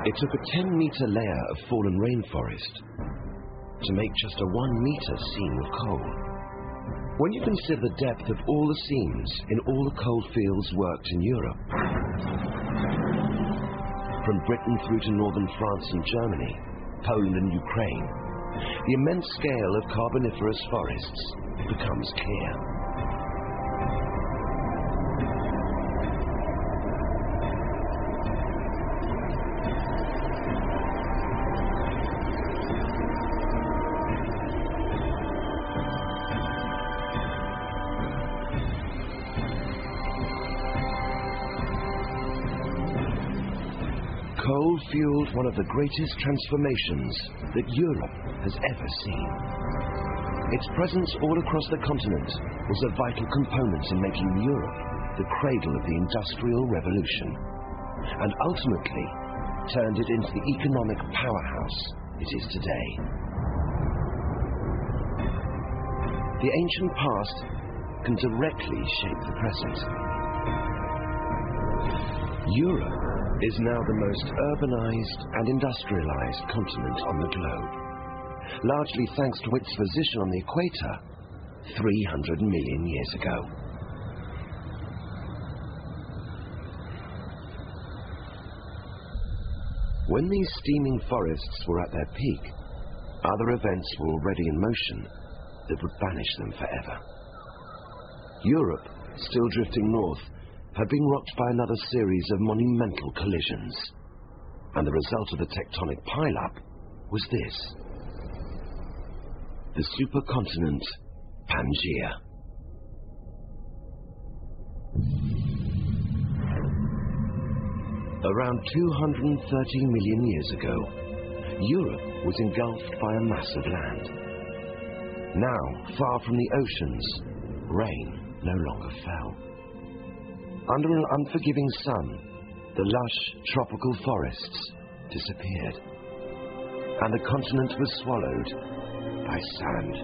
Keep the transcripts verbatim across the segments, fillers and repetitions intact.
It took a ten meter layer of fallen rainforest to make just a one meter seam of coal. When you consider the depth of all the seams in all the coal fields worked in Europe, from Britain through to northern France and Germany, Poland and Ukraine, the immense scale of carboniferous forests becomes clear. Coal fueled one of the greatest transformations that Europe has ever seen. Its presence all across the continent was a vital component in making Europe the cradle of the Industrial Revolution, and ultimately turned it into the economic powerhouse it is today. The ancient past can directly shape the present. Europe is now the most urbanized and industrialized continent on the globe, largely thanks to its position on the equator three hundred million years ago. When these steaming forests were at their peak, other events were already in motion that would banish them forever. Europe, still drifting north, had been rocked by another series of monumental collisions, and the result of the tectonic pile-up was this: the supercontinent Pangaea. Around two hundred thirty million years ago, Europe was engulfed by a mass of land. Now, far from the oceans, rain no longer fell. Under an unforgiving sun, the lush tropical forests disappeared, and the continent was swallowed by sand.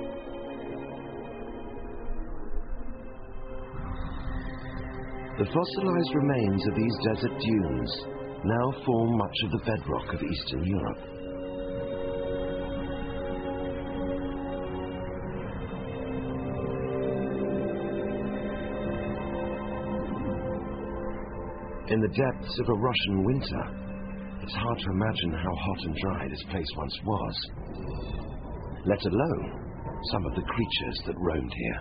The fossilized remains of these desert dunes now form much of the bedrock of Eastern Europe. In the depths of a Russian winter, it's hard to imagine how hot and dry this place once was, let alone some of the creatures that roamed here.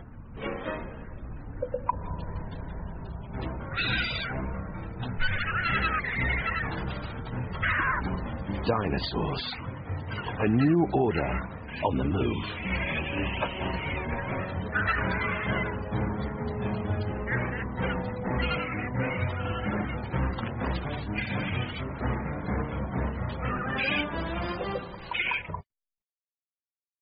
Dinosaurs, a new order on the move.